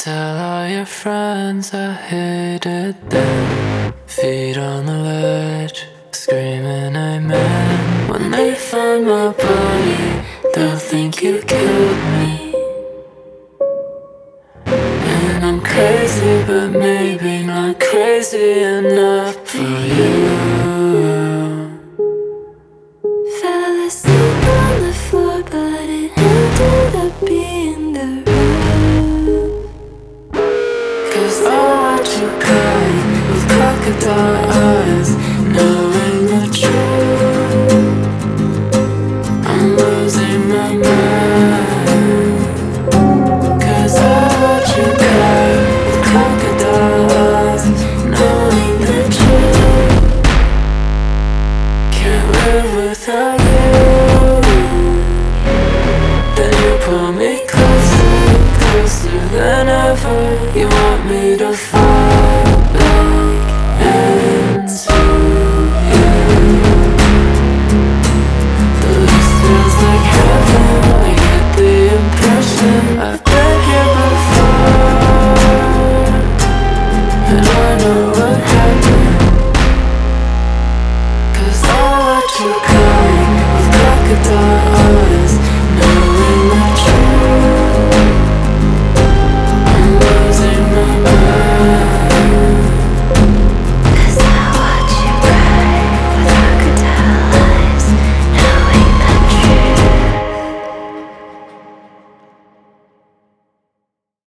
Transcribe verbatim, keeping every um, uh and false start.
tell all your friends I hated them. Feet on the ledge, screaming amen. When they find my body, they'll think you killed me. And I'm crazy, but maybe not crazy enough for you. Fell asleep on the floor, but it ended up being the roof. Cause I watch you cry with crocodile eyes, knowing the truth. I'm losing my mind. Cause I watch you cry with crocodile eyes, knowing the truth. Can't live without you. Then you pull me closer, closer than ever. You want me to fall back into you. The least feels like heaven. I get the impression I've been here before, and I know what happened. Cause I watch you cry with crocodile eyes,